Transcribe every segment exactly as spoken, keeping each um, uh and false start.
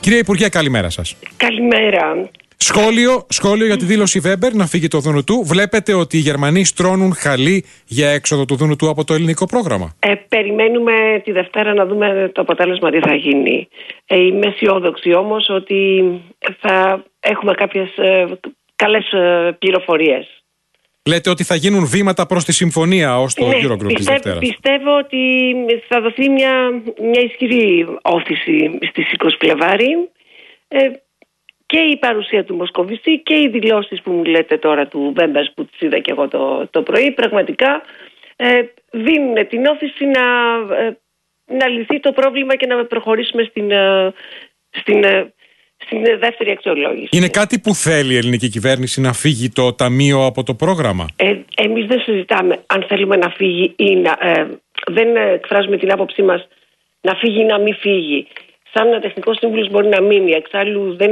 Κυρία Υπουργέ, καλημέρα σας. Καλημέρα. Σχόλιο, σχόλιο για τη δήλωση Βέμπερ να φύγει το Δουνουτού. Βλέπετε ότι οι Γερμανοί στρώνουν χαλί για έξοδο του Δουνουτού από το ελληνικό πρόγραμμα. Ε, περιμένουμε τη Δευτέρα να δούμε το αποτέλεσμα τι θα γίνει. Ε, είμαι αισιόδοξη όμως ότι θα έχουμε κάποιες ε, καλές ε, πληροφορίες. Λέτε ότι θα γίνουν βήματα προς τη συμφωνία ως το ναι, Eurogroup πιστεύ, της Δευτέρας. Πιστεύω ότι θα δοθεί μια, μια ισχυρή όθηση στις είκοσι Φλεβάρι. Ε, και η παρουσία του Μοσκοβισή και οι δηλώσεις που μου λέτε τώρα του Βέμπερ που τις είδα και εγώ το, το πρωί πραγματικά ε, δίνουν την όθηση να, ε, να λυθεί το πρόβλημα και να προχωρήσουμε στην, ε, στην, ε, στην δεύτερη αξιολόγηση. Είναι κάτι που θέλει η ελληνική κυβέρνηση να φύγει το ταμείο από το πρόγραμμα? Ε, εμείς δεν συζητάμε αν θέλουμε να φύγει ή να, ε, δεν εκφράζουμε την άποψή μας να φύγει ή να μην φύγει. Σαν τεχνικό σύμβουλο μπορεί να μείνει. Εξάλλου δεν,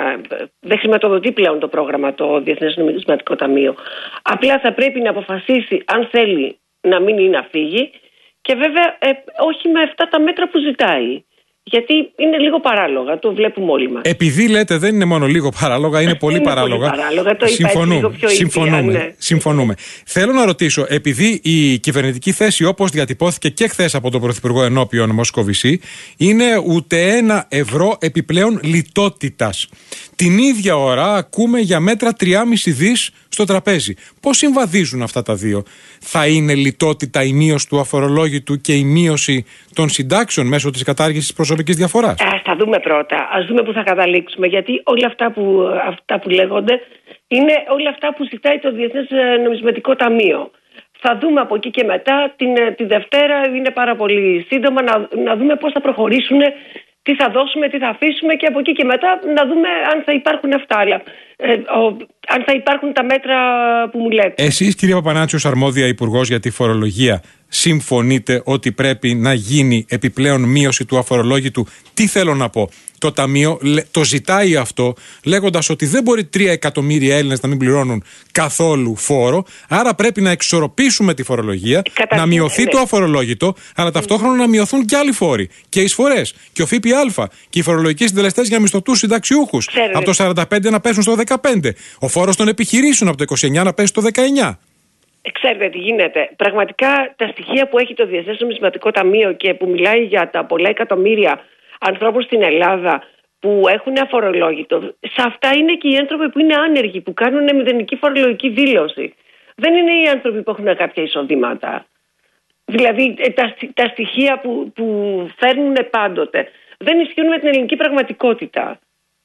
δεν χρηματοδοτεί πλέον το πρόγραμμα το Διεθνές Νομισματικό Ταμείο. Απλά θα πρέπει να αποφασίσει αν θέλει να μείνει ή να φύγει και βέβαια ε, όχι με αυτά τα μέτρα που ζητάει. Γιατί είναι λίγο παράλογα, το βλέπουμε όλοι μας. Επειδή λέτε δεν είναι μόνο λίγο παράλογα, είναι πολύ είναι παράλογα. Πολύ παράλογα, το συμφωνούμε. Είπα πιο συμφωνούμε. ήπια, ναι. συμφωνούμε. Θέλω να ρωτήσω, επειδή η κυβερνητική θέση, όπως διατυπώθηκε και χθες από τον Πρωθυπουργό ενώπιον Μοσκοβισή, είναι ούτε ένα ευρώ επιπλέον λιτότητας. Την ίδια ώρα ακούμε για μέτρα τριακόσια δις στο τραπέζι. Πώς συμβαδίζουν αυτά τα δύο? Θα είναι λιτότητα η μείωση του αφορολόγητου και η μείωση των συντάξεων μέσω της κατάργησης προσωπικής διαφοράς? Ας τα δούμε πρώτα. Ας δούμε πού θα καταλήξουμε. Γιατί όλα αυτά που, αυτά που λέγονται είναι όλα αυτά που ζητάει το Διεθνές Νομισματικό Ταμείο. Θα δούμε από εκεί και μετά. Την, τη Δευτέρα είναι πάρα πολύ σύντομα να, να δούμε πώς θα προχωρήσουν, τι θα δώσουμε, τι θα αφήσουμε και από εκεί και μετά να δούμε αν θα υπάρχουν αυτά. Αλλά, ε, ο, αν θα υπάρχουν τα μέτρα που μου λέτε. Εσείς, κυρία Παπανάτσου, αρμόδια υπουργός για τη φορολογία, συμφωνείτε ότι πρέπει να γίνει επιπλέον μείωση του αφορολόγητου? Τι θέλω να πω? Το Ταμείο το ζητάει αυτό, λέγοντας ότι δεν μπορεί τρία εκατομμύρια Έλληνες να μην πληρώνουν καθόλου φόρο, άρα πρέπει να εξορροπήσουμε τη φορολογία, Καταρχήν, να μειωθεί ναι. το αφορολόγητο, αλλά ταυτόχρονα να μειωθούν και άλλοι φόροι και εισφορές και ο ΦΠΑ και οι φορολογικοί συντελεστές για μισθωτούς συνταξιούχους. Ξέρετε. Από το σαράντα πέντε να πέσουν στο δεκαπέντε. Ο φόρος των επιχειρήσεων από το είκοσι εννιά να πέσει στο δεκαεννιά. Ξέρετε τι γίνεται. Πραγματικά τα στοιχεία που έχει το Διεθνές Νομισματικό Ταμείο και που μιλάει για τα πολλά εκατομμύρια ανθρώπους στην Ελλάδα που έχουν αφορολόγητο, σε αυτά είναι και οι άνθρωποι που είναι άνεργοι, που κάνουν μηδενική φορολογική δήλωση. Δεν είναι οι άνθρωποι που έχουν κάποια εισοδήματα. Δηλαδή τα, τα στοιχεία που, που φέρνουν πάντοτε δεν ισχύουν με την ελληνική πραγματικότητα.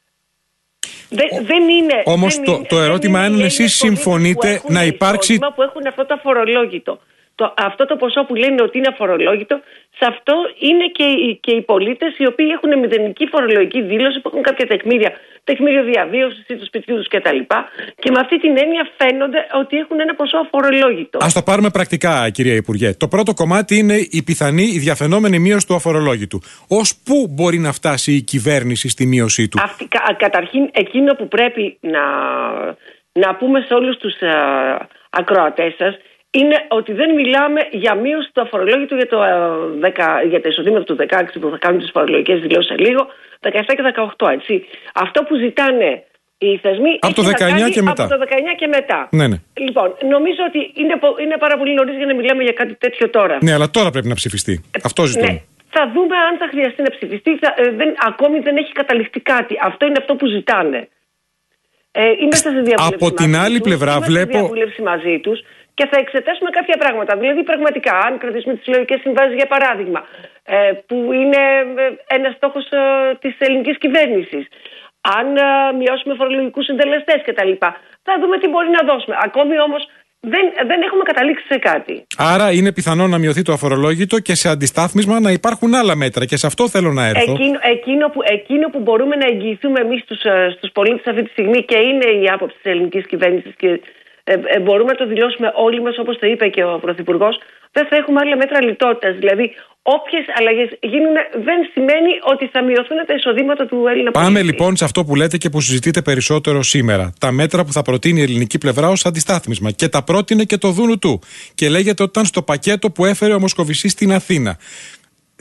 Δεν, δεν είναι, Όμως δεν το, είναι, το ερώτημα είναι αν εσείς συμφωνείτε να υπάρξει. Που έχουν αυτό το αφορολόγητο. Το, αυτό το ποσό που λένε ότι είναι αφορολόγητο, σε αυτό είναι και, και οι πολίτες οι οποίοι έχουν μηδενική φορολογική δήλωση, που έχουν κάποια τεκμήρια, τεκμήριο διαβίωσης ή του σπιτιού τους κτλ. Και με αυτή την έννοια φαίνονται ότι έχουν ένα ποσό αφορολόγητο. Ας το πάρουμε πρακτικά, κυρία Υπουργέ. Το πρώτο κομμάτι είναι η πιθανή, η διαφαινόμενη μείωση του αφορολόγητου. Ως πού μπορεί να φτάσει η κυβέρνηση στη μείωσή του? Αυτή, κα, καταρχήν, εκείνο που πρέπει να, να πούμε σε όλους τους α, ακροατές σας είναι ότι δεν μιλάμε για μείωση του αφορολόγητου για, το, δέκα, για τα εισοδήματα του δεκαέξι που θα κάνουν τις φορολογικές δηλώσεις σε λίγο, δεκαεπτά και δεκαοκτώ, έτσι. Αυτό που ζητάνε οι θεσμοί από το δεκαεννιά και μετά. Από το δεκαεννιά και μετά. Ναι, ναι. Λοιπόν, νομίζω ότι είναι, είναι πάρα πολύ νωρίς για να μιλάμε για κάτι τέτοιο τώρα. Ναι, αλλά τώρα πρέπει να ψηφιστεί. Ε, Αυτό ζητούμε. Ναι. Θα δούμε αν θα χρειαστεί να ψηφιστεί. Θα, ε, δεν, ακόμη δεν έχει καταληφθεί κάτι. Αυτό είναι αυτό που ζητάνε. Ε, είμαστε σε διαβούλευση από την άλλη τους, πλευρά βλέπω. Σε διαβούλευση μαζί τους και θα εξετάσουμε κάποια πράγματα. Δηλαδή, πραγματικά, αν κρατήσουμε τις συλλογικές συμβάσεις για παράδειγμα, ε, που είναι ένας στόχος ε, της ελληνικής κυβέρνησης, αν ε, μειώσουμε φορολογικούς συντελεστές κτλ., θα δούμε τι μπορεί να δώσουμε. Ακόμη όμως δεν, δεν έχουμε καταλήξει σε κάτι. Άρα είναι πιθανό να μειωθεί το αφορολόγητο και σε αντιστάθμισμα να υπάρχουν άλλα μέτρα. Και σε αυτό θέλω να έρθω. Εκείνο, εκείνο, που, εκείνο που μπορούμε να εγγυηθούμε εμείς στους, στους πολίτες αυτή τη στιγμή και είναι η άποψη της ελληνικής κυβέρνησης και ε, ε, μπορούμε να το δηλώσουμε όλοι μας, όπως το είπε και ο Πρωθυπουργός, δεν θα έχουμε άλλα μέτρα λιτότητας. Δηλαδή, όποιες αλλαγές γίνουν δεν σημαίνει ότι θα μειωθούν τα εισοδήματα του Έλληνα πολίτη. Πάμε λοιπόν σε αυτό που λέτε και που συζητείτε περισσότερο σήμερα. Τα μέτρα που θα προτείνει η ελληνική πλευρά ως αντιστάθμισμα. Και τα πρότεινε και το Δούνου του. Και λέγεται ότι ήταν στο πακέτο που έφερε ο Μοσκοβισής στην Αθήνα.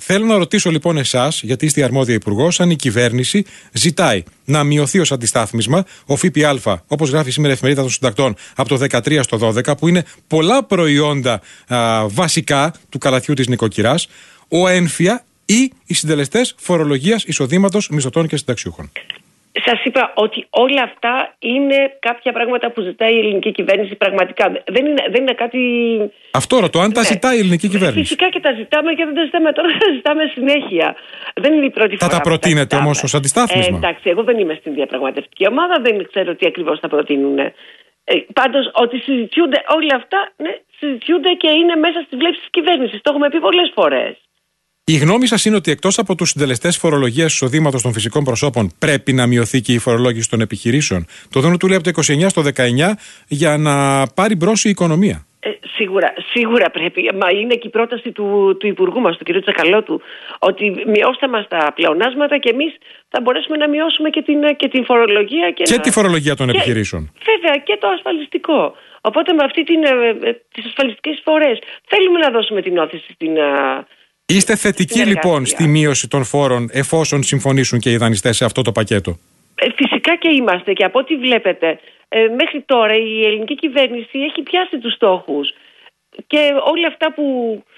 θέλω να ρωτήσω λοιπόν εσάς, γιατί είστε η αρμόδια υπουργός, αν η κυβέρνηση ζητάει να μειωθεί ως αντιστάθμισμα ο ΦΠΑ, όπως γράφει σήμερα η Εφημερίδα των Συντακτών, από το δεκατρία στο δώδεκα, που είναι πολλά προϊόντα α, βασικά του καλαθιού της νοικοκυράς, ο έμφυα ή οι συντελεστές φορολογίας εισοδήματος μισθωτών και συνταξιούχων. Σας είπα ότι όλα αυτά είναι κάποια πράγματα που ζητάει η ελληνική κυβέρνηση πραγματικά. Δεν είναι, δεν είναι κάτι... Αυτό ρωτώ, αν τα ναι. ζητάει η ελληνική κυβέρνηση. Φυσικά και τα ζητάμε και δεν τα ζητάμε τώρα, τα ζητάμε συνέχεια. Δεν είναι η πρώτη φορά. Θα τα προτείνετε όμως ως αντιστάθμισμα. Ε, εντάξει, εγώ δεν είμαι στην διαπραγματευτική ομάδα, δεν ξέρω τι ακριβώς θα προτείνουν. Ε, πάντως, ότι συζητιούνται όλα αυτά, ναι, συζητιούνται και είναι μέσα στις βλέψεις της κυβέρνησης. Το έχουμε πει πολλές φορές. Η γνώμη σας είναι ότι εκτός από τους συντελεστές φορολογίας εισοδήματος των φυσικών προσώπων πρέπει να μειωθεί και η φορολόγηση των επιχειρήσεων? Το ΔΝΤ του λέει από το είκοσι εννιά στο δεκαεννιά για να πάρει μπρος η οικονομία. Ε, σίγουρα, σίγουρα πρέπει. Μα είναι και η πρόταση του, του Υπουργού μας, του κ. Τσακαλώτου, ότι μειώστε μας τα πλεονάσματα και εμείς θα μπορέσουμε να μειώσουμε και την, και την φορολογία. Και, και να... τη φορολογία των και, επιχειρήσεων. Βέβαια, και το ασφαλιστικό. Οπότε με αυτή την, ε, τις ασφαλιστικές εισφορές θέλουμε να δώσουμε την όθηση στην... Είστε θετικοί λοιπόν στη μείωση των φόρων εφόσον συμφωνήσουν και οι δανειστές σε αυτό το πακέτο? Ε, φυσικά και είμαστε, και από ό,τι βλέπετε ε, μέχρι τώρα η ελληνική κυβέρνηση έχει πιάσει τους στόχους και όλα αυτά που,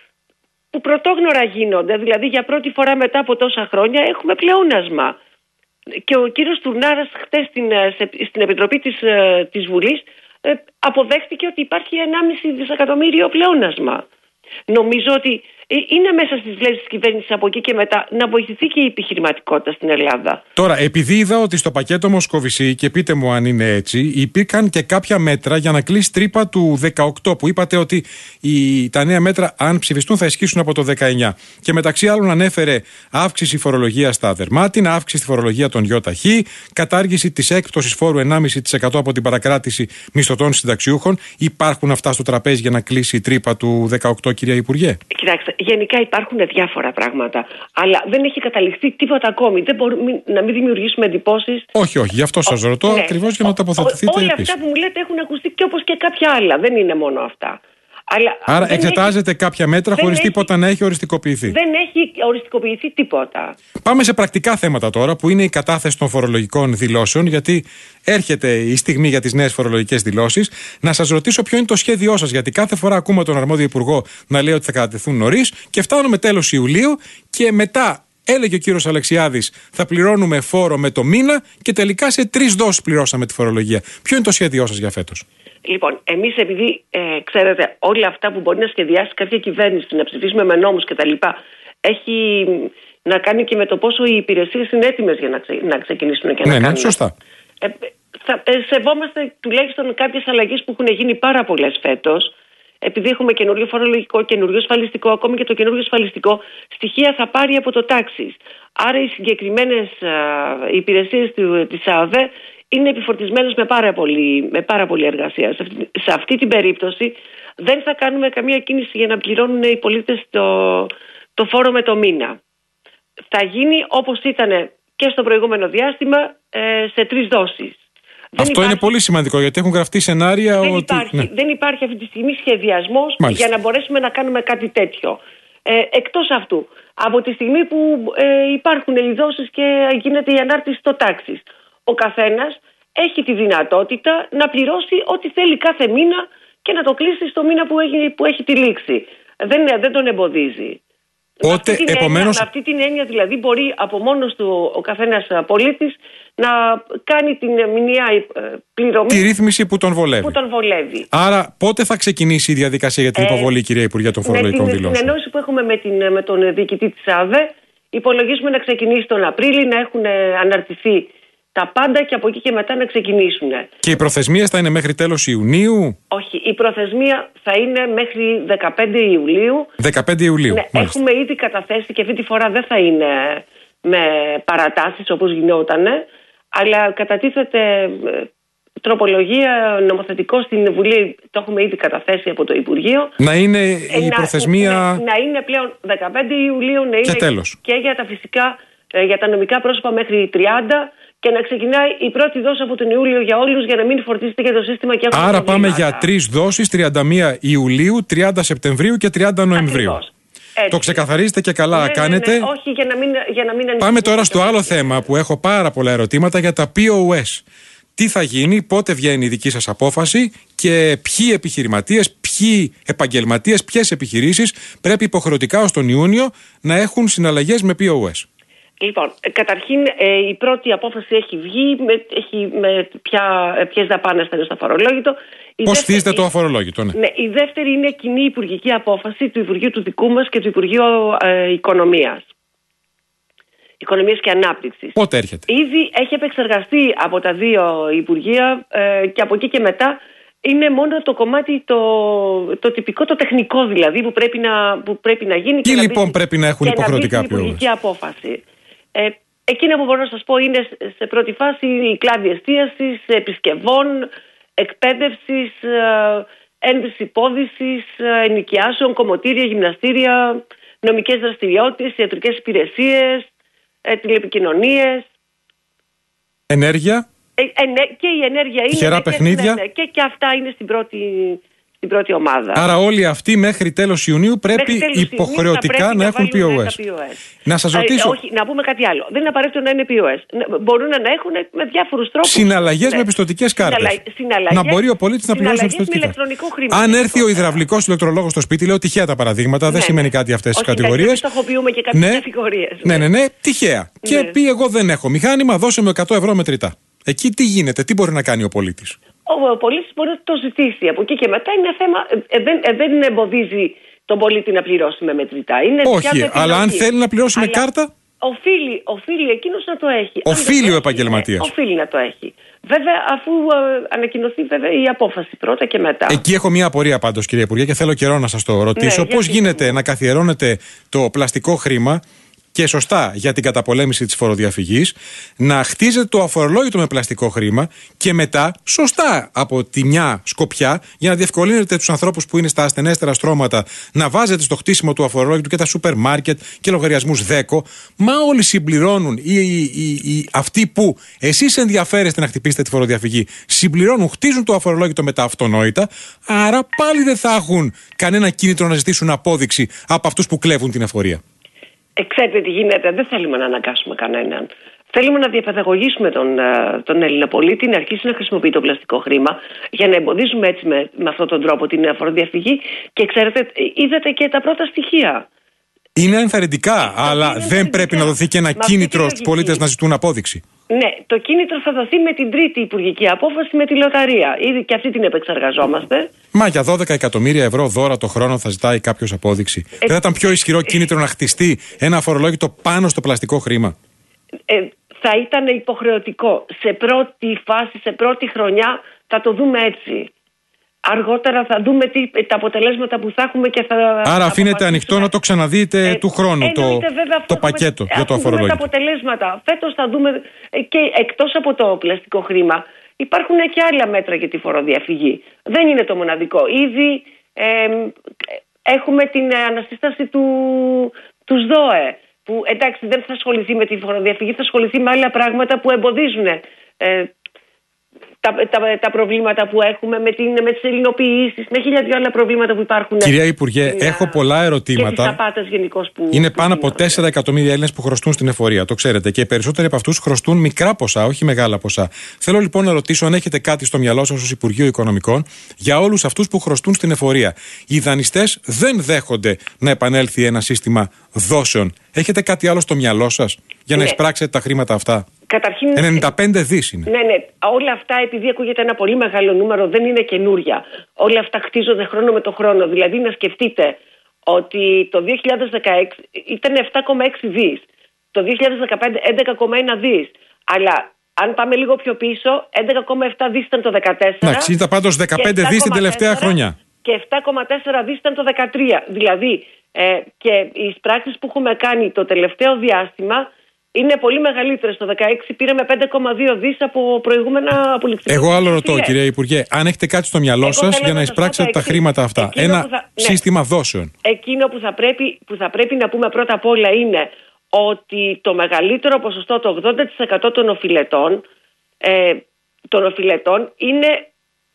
που πρωτόγνωρα γίνονται, δηλαδή για πρώτη φορά μετά από τόσα χρόνια έχουμε πλεόνασμα. Και ο κύριος Τουρνάρας χτες στην, στην Επιτροπή της, της Βουλής ε, αποδέχτηκε ότι υπάρχει ενάμιση δισεκατομμύριο πλεόνασμα. Νομίζω ότι είναι μέσα στις βλέψεις της κυβέρνησης από εκεί και μετά να βοηθηθεί και η επιχειρηματικότητα στην Ελλάδα. Τώρα, επειδή είδα ότι στο πακέτο Μοσκοβισή, και πείτε μου αν είναι έτσι, υπήρχαν και κάποια μέτρα για να κλείσει τρύπα του δεκαοκτώ, που είπατε ότι οι, τα νέα μέτρα, αν ψηφιστούν, θα ισχύσουν από το δεκαεννιά. Και μεταξύ άλλων ανέφερε αύξηση φορολογίας στα δερμάτινα, αύξηση στη φορολογία των ΙΟΤΑΧΗ, κατάργηση της έκπτωσης φόρου ενάμιση τοις εκατό από την παρακράτηση μισθωτών συνταξιούχων. Υπάρχουν αυτά στο τραπέζι για να κλείσει η τρύπα του δεκαοκτώ, κυρία Υπουργέ? Κοιτάξτε, γενικά υπάρχουν διάφορα πράγματα, αλλά δεν έχει καταληφθεί τίποτα ακόμη. Δεν μπορούμε να μην δημιουργήσουμε εντυπώσεις. Όχι, όχι, γι' αυτό σας ρωτώ, ναι, ακριβώς για να τοποθετηθείτε όλα επίσης. Αυτά που μου λέτε έχουν ακουστεί και όπως και κάποια άλλα. Δεν είναι μόνο αυτά. Αλλά άρα εξετάζετε έχει... κάποια μέτρα χωρίς έχει... τίποτα να έχει οριστικοποιηθεί. Δεν έχει οριστικοποιηθεί τίποτα. Πάμε σε πρακτικά θέματα τώρα, που είναι η κατάθεση των φορολογικών δηλώσεων, γιατί έρχεται η στιγμή για τις νέες φορολογικές δηλώσεις. Να σας ρωτήσω ποιο είναι το σχέδιό σας, γιατί κάθε φορά ακούμε τον αρμόδιο υπουργό να λέει ότι θα κατατεθούν νωρίς και φτάνουμε τέλος Ιουλίου και μετά, έλεγε ο κύριος Αλεξιάδης, θα πληρώνουμε φόρο με το μήνα και τελικά σε τρεις δόσεις πληρώσαμε τη φορολογία. Ποιο είναι το σχέδιό σας για φέτος? Λοιπόν, εμείς επειδή ε, ξέρετε όλα αυτά που μπορεί να σχεδιάσει κάποια κυβέρνηση, να ψηφίσουμε με νόμους κτλ., έχει να κάνει και με το πόσο οι υπηρεσίες είναι έτοιμες για να, ξε, να ξεκινήσουν και ναι, να κάνουν. Ναι, σωστά. Ε, θα, ε, σεβόμαστε τουλάχιστον κάποιες αλλαγές που έχουν γίνει πάρα πολλές φέτος. Επειδή έχουμε καινούριο φορολογικό, καινούριο ασφαλιστικό, ακόμη και το καινούριο ασφαλιστικό στοιχεία θα πάρει από το τάξης. Άρα οι συγκεκριμένες uh, υπηρεσίες της ΑΟΔΕ είναι επιφορτισμένες με πάρα πολύ, με πάρα πολύ εργασία. Σε αυτή, σε αυτή την περίπτωση δεν θα κάνουμε καμία κίνηση για να πληρώνουν οι πολίτες το, το φόρο με το μήνα. Θα γίνει όπως ήταν και στο προηγούμενο διάστημα ε, σε τρεις δόσεις. Αυτό υπάρχει... είναι πολύ σημαντικό, γιατί έχουν γραφτεί σενάρια δεν ότι... Υπάρχει, ναι. Δεν υπάρχει αυτή τη στιγμή σχεδιασμός για να μπορέσουμε να κάνουμε κάτι τέτοιο. Ε, εκτός αυτού, από τη στιγμή που ε, υπάρχουν οι δόσεις και γίνεται η ανάρτηση στο τάξης, ο καθένας έχει τη δυνατότητα να πληρώσει ό,τι θέλει κάθε μήνα και να το κλείσει στο μήνα που έχει, που έχει τη λήξη. Δεν, δεν τον εμποδίζει. Οπότε, με, αυτή επομένως... έννοια, με αυτή την έννοια δηλαδή μπορεί από μόνος του ο καθένας πολίτης να κάνει την μηνιαία πληρωμή. Τη ρύθμιση που τον βολεύει. Που τον βολεύει. Άρα πότε θα ξεκινήσει η διαδικασία για την ε, υποβολή, κυρία Υπουργέ, των φορολογικών δηλώσεων? Με την συνεννόηση που έχουμε με, την, με τον διοικητή της ΑΔΕ, υπολογίζουμε να ξεκινήσει τον Απρίλη, να έχουν αναρτηθεί τα πάντα και από εκεί και μετά να ξεκινήσουν. Και οι προθεσμίες θα είναι μέχρι τέλος Ιουνίου? Όχι, η προθεσμία θα είναι μέχρι δεκαπέντε Ιουλίου. δεκαπέντε Ιουλίου. Ναι, έχουμε ήδη καταθέσει και αυτή τη φορά δεν θα είναι με παρατάσεις όπως γινότανε, αλλά κατατίθεται τροπολογία νομοθετικό στην Βουλή, το έχουμε ήδη καταθέσει από το Υπουργείο. Να είναι η να, προθεσμία... Ναι, να είναι πλέον δεκαπέντε Ιουλίου, να είναι και, τέλος. Και για τα φυσικά, για τα νομικά πρόσωπα μέχρι τριάντα και να ξεκινάει η πρώτη δόση από τον Ιούλιο για όλους, για να μην φορτίζεται και το σύστημα. Και άρα πάμε για τρεις δόσεις, τριάντα μία Ιουλίου, τριάντα Σεπτεμβρίου και τριάντα Νοεμβρίου. Ακριβώς. Έτσι. Το ξεκαθαρίζετε και καλά ναι, κάνετε. Ναι, ναι. Όχι, για να μην, για να μην Πάμε τώρα στο άλλο θέμα που έχω πάρα πολλά ερωτήματα για τα πι ο ες. Τι θα γίνει, πότε βγαίνει η δική σας απόφαση και ποιοι επιχειρηματίες, ποιοι επαγγελματίες, ποιες επιχειρήσεις πρέπει υποχρεωτικά ως τον Ιούνιο να έχουν συναλλαγές με πι ο ες. Λοιπόν, καταρχήν ε, η πρώτη απόφαση έχει βγει, με, έχει, με ποια, ποιες δαπάνες θα είναι στο αφορολόγητο. Πώς στήσετε το αφορολόγητο, ναι. ναι. Η δεύτερη είναι κοινή υπουργική απόφαση του Υπουργείου του δικού μας και του Υπουργείου ε, Οικονομίας. Οικονομίας και Ανάπτυξης. Πότε έρχεται? Ήδη έχει επεξεργαστεί από τα δύο Υπουργεία ε, και από εκεί και μετά είναι μόνο το κομμάτι το, το τυπικό, το τεχνικό δηλαδή που πρέπει να, που πρέπει να γίνει. Τι και λοιπόν να πρέπει να έχουν υποχρεωτικά πι ο ες? Υπουργική απόφαση. Ε, εκείνα που μπορώ να σας πω είναι σε πρώτη φάση η κλάδη εστίασης, επισκευών, εκπαίδευσης, ένδυση υπόδησης, ενοικιάσεων, κομμωτήρια, γυμναστήρια, νομικές δραστηριότητες, ιατρικές υπηρεσίες, τηλεπικοινωνίες. Ενέργεια. Ε, ε, ναι, και η ενέργεια είναι. Τυχερά παιχνίδια. Ναι, ναι, και, και αυτά είναι στην πρώτη, στην πρώτη ομάδα. Άρα όλοι αυτοί μέχρι τέλος Ιουνίου πρέπει τέλος υποχρεωτικά Ιουνίου να, να έχουν πι ο ες. Να σας ρωτήσω. Ε, όχι, να πούμε κάτι άλλο. Δεν είναι απαραίτητο να είναι πι ο ες. Μπορούν να έχουν με διάφορους τρόπους. Συναλλαγές ναι. με πιστωτικές κάρτες. Συναλλαγές, να μπορεί ο πολίτης να πληρώσει με πιστωτική κάρτα. Αν έρθει ο υδραυλικός ηλεκτρολόγος στο σπίτι, λέω τυχαία τα παραδείγματα, ναι, δεν ναι. σημαίνει κάτι αυτές τις κατηγορίες. Δεν στοχοποιούμε και κάποιες ναι. κατηγορίες. Ναι, ναι, ναι, τυχαία. Και πει εγώ δεν έχω μηχάνημα, δώσε με εκατό ευρώ μετρητά. Εκεί τι γίνεται, τι μπορεί να κάνει ο πολίτης? Ο, ο πολίτης μπορεί να το ζητήσει. Από εκεί και μετά είναι θέμα. Ε, δεν, ε, δεν εμποδίζει τον πολίτη να πληρώσει με μετρητά. Είναι όχι, αλλά αν θέλει να πληρώσει αλλά με κάρτα. Οφείλει, οφείλει εκείνος να το έχει. Οφείλει ο επαγγελματίας. Οφείλει να το έχει. Βέβαια, αφού ε, ανακοινωθεί βέβαια η απόφαση πρώτα και μετά. Εκεί έχω μία απορία πάντως, κύριε Υπουργέ, και θέλω καιρό να σας το ρωτήσω. Ναι, πώς γίνεται να καθιερώνεται το πλαστικό χρήμα και σωστά για την καταπολέμηση της φοροδιαφυγής, να χτίζεται το αφορολόγητο με πλαστικό χρήμα και μετά σωστά από τη μια σκοπιά για να διευκολύνετε τους ανθρώπους που είναι στα ασθενέστερα στρώματα να βάζετε στο χτίσιμο του αφορολόγητου και τα σούπερ μάρκετ και λογαριασμούς ΔΕΚΟ. Μα όλοι συμπληρώνουν, οι, οι, οι, οι, αυτοί που εσείς ενδιαφέρεστε να χτυπήσετε τη φοροδιαφυγή, συμπληρώνουν, χτίζουν το αφορολόγητο με τα αυτονόητα, άρα πάλι δεν θα έχουν κανένα κίνητρο να ζητήσουν απόδειξη από αυτούς που κλέβουν την εφορία. Ε, ξέρετε τι γίνεται, δεν θέλουμε να αναγκάσουμε κανέναν. Θέλουμε να διαπαιδαγωγήσουμε τον, τον Έλληνα πολίτη να αρχίσει να χρησιμοποιεί το πλαστικό χρήμα για να εμποδίζουμε έτσι με, με αυτόν τον τρόπο την φοροδιαφυγή. Και ξέρετε, είδατε και τα πρώτα στοιχεία. Είναι ενθαρρυντικά, αλλά είναι δεν ενθαρρυντικά. Πρέπει να δοθεί και ένα με κίνητρο στους πολίτες να ζητούν απόδειξη. Ναι, το κίνητρο θα δοθεί με την τρίτη υπουργική απόφαση με τη λοταρία. Ήδη και αυτή την επεξεργαζόμαστε. Μα για δώδεκα εκατομμύρια ευρώ δώρα το χρόνο θα ζητάει κάποιος απόδειξη. Ε, δεν θα ήταν πιο ισχυρό κίνητρο να χτιστεί ένα αφορολόγητο πάνω στο πλαστικό χρήμα? Ε, θα ήταν υποχρεωτικό. Σε πρώτη φάση, σε πρώτη χρονιά θα το δούμε έτσι. Αργότερα θα δούμε τι, τα αποτελέσματα που θα έχουμε και θα. Άρα αφήνετε ανοιχτό να το ξαναδείτε ε, του χρόνου το, βέβαια, το πακέτο για το αφορολόγητο. Θα δούμε τα αποτελέσματα. Φέτος θα δούμε και εκτός από το πλαστικό χρήμα υπάρχουν και άλλα μέτρα για τη φοροδιαφυγή. Δεν είναι το μοναδικό. Ήδη ε, έχουμε την ανασύσταση του, του ΣΔΟΕ που εντάξει δεν θα ασχοληθεί με τη φοροδιαφυγή, θα ασχοληθεί με άλλα πράγματα που εμποδίζουν ε, Τα, τα, τα προβλήματα που έχουμε με, την, με τις ελληνοποιήσεις, με χίλια δυο άλλα προβλήματα που υπάρχουν. Κυρία Υπουργέ, στην, έχω πολλά ερωτήματα. Και τις απάτες γενικώς που. Είναι που πάνω από τέσσερα εκατομμύρια Έλληνες που χρωστούν στην εφορία, το ξέρετε. Και οι περισσότεροι από αυτούς χρωστούν μικρά ποσά, όχι μεγάλα ποσά. Θέλω λοιπόν να ρωτήσω αν έχετε κάτι στο μυαλό σας ως Υπουργείο Οικονομικών για όλους αυτούς που χρωστούν στην εφορία. Οι δανειστές δεν δέχονται να επανέλθει ένα σύστημα δόσεων. Έχετε κάτι άλλο στο μυαλό σας για να ναι. εισπράξετε τα χρήματα αυτά? Καταρχήν, ενενήντα πέντε δις είναι. Ναι, ναι. Όλα αυτά, επειδή ακούγεται ένα πολύ μεγάλο νούμερο, δεν είναι καινούρια. Όλα αυτά χτίζονται χρόνο με το χρόνο. Δηλαδή, να σκεφτείτε ότι το δύο χιλιάδες δεκαέξι ήταν επτά κόμμα έξι δις. Το δύο χιλιάδες δεκαπέντε έντεκα κόμμα ένα δις. Αλλά αν πάμε λίγο πιο πίσω, έντεκα κόμμα επτά δις ήταν το δεκατέσσερα. Εντάξει, ήταν πάντως δεκαπέντε δις την τελευταία χρονιά. Και επτά κόμμα τέσσερα δις ήταν το δεκατρία. Δηλαδή, ε, και οι εισπράξεις που έχουμε κάνει το τελευταίο διάστημα είναι πολύ μεγαλύτερες. Το δεκαέξι πήραμε πέντε κόμμα δύο δις από προηγούμενα απολυκτικά. Εγώ άλλο ρωτώ, κυρία Υπουργέ, αν έχετε κάτι στο μυαλό σας για να εισπράξετε τα χρήματα αυτά. Εκείνο ένα θα, σύστημα ναι, δόσεων. Εκείνο που θα, πρέπει, που θα πρέπει να πούμε πρώτα απ' όλα είναι ότι το μεγαλύτερο ποσοστό, το ογδόντα τοις εκατό των οφειλετών, ε, των οφειλετών είναι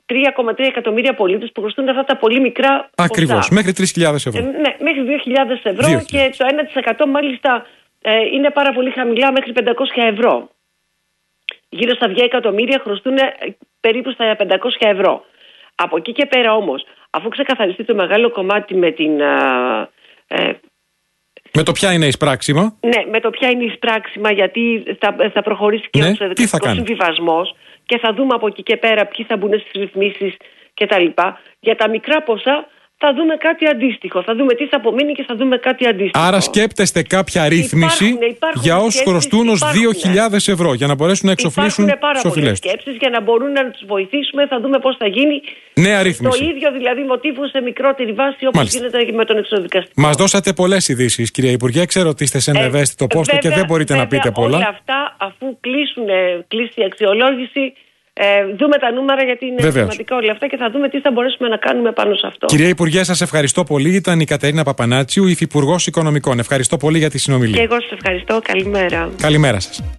τρία κόμμα τρία εκατομμύρια πολίτες που χρωστούν αυτά τα πολύ μικρά. Ακριβώς, μέχρι τρεις χιλιάδες ευρώ. Ε, ναι, μέχρι δύο χιλιάδες ευρώ δύο χιλιάδες. Και το ένα τοις εκατό μάλιστα ε, είναι πάρα πολύ χαμηλά, μέχρι πεντακόσια ευρώ. Γύρω στα δύο εκατομμύρια χρωστούν περίπου στα πεντακόσια ευρώ. Από εκεί και πέρα όμως, αφού ξεκαθαριστεί το μεγάλο κομμάτι με την... Ε, με το ποια είναι εισπράξιμα. Ναι, με το ποια είναι εισπράξιμα, γιατί θα, θα προχωρήσει και ναι, ο δικαστικός συμβιβασμός και θα δούμε από εκεί και πέρα ποιοι θα μπουν στις ρυθμίσεις κτλ. Για τα μικρά ποσά θα δούμε κάτι αντίστοιχο. Θα δούμε τι θα απομείνει και θα δούμε κάτι αντίστοιχο. Άρα σκέπτεστε κάποια ρύθμιση υπάρχουν, υπάρχουν για όσους χρωστούν ως δύο χιλιάδες ευρώ, για να μπορέσουν να εξοφλήσουν τις οφειλές. Υπάρχουν πάρα πολλές σκέψεις για να μπορούν να τους βοηθήσουμε. Θα δούμε πώς θα γίνει. Νέα ρύθμιση. Το ίδιο δηλαδή μοτίβο σε μικρότερη βάση, όπως Μάλιστα. γίνεται με τον εξοδικαστικό. Μας δώσατε πολλές ειδήσεις, κυρία Υπουργέ. Ξέρω ότι είστε σε ένα ευαίσθητο ε, πόστο βέβαια, και δεν μπορείτε βέβαια, να πείτε πολλά. Όλα αυτά, αφού κλείσουν, κλείσει η αξιολόγηση. Ε, δούμε τα νούμερα, γιατί είναι Βεβαίως. σημαντικά όλα αυτά, και θα δούμε τι θα μπορέσουμε να κάνουμε πάνω σε αυτό. Κυρία Υπουργέ, σας ευχαριστώ πολύ. Ήταν η Κατερίνα Παπανάτσιου, Υφυπουργός Οικονομικών. Ευχαριστώ πολύ για τη συνομιλία. Και εγώ σας ευχαριστώ. Καλημέρα. Καλημέρα σας.